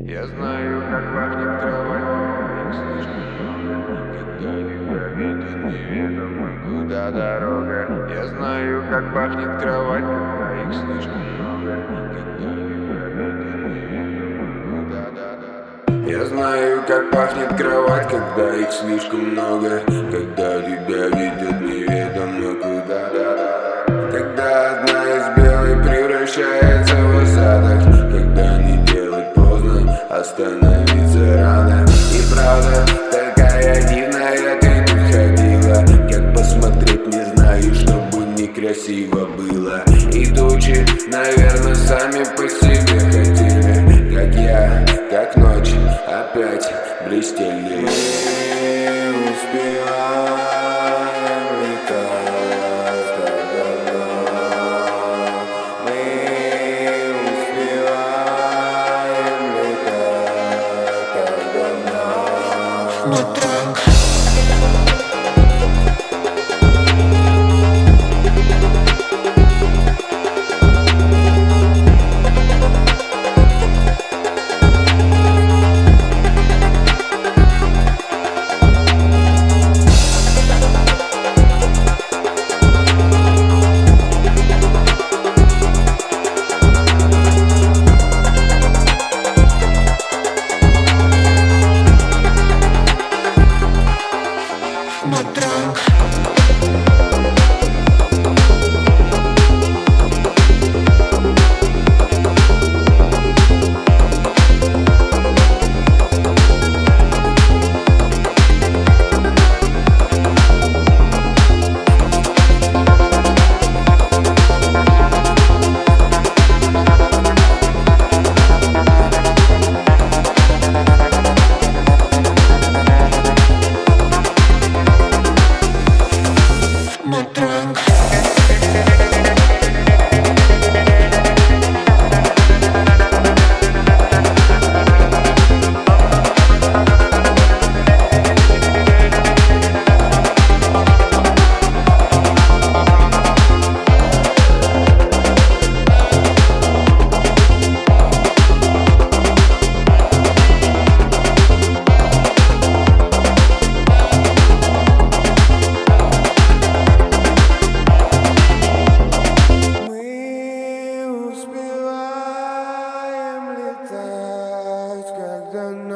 Я знаю, как пахнет кровать, их слишком много. Когда тебя видит неведомо, куда дорога. Я знаю, как пахнет кровать, когда их слишком много. Когда тебя видит неведомо, куда дорога. Я знаю, как пахнет кровать, когда их слишком много. Когда тебя видят неведомо, куда дорога. Когда одна из белой превращается в осадок. Когда не делать поздно, остановиться рано. И правда, такая дивная ты тут ходила. Как посмотреть не знаю, чтобы некрасиво было. И тучи, наверное, сами по себе хотели. Как я, как ночь, опять блестели. Мы успеваем летать так давно. Мы успеваем летать так давно. На трек. На трек. На трек. Мы успеваем летать, когда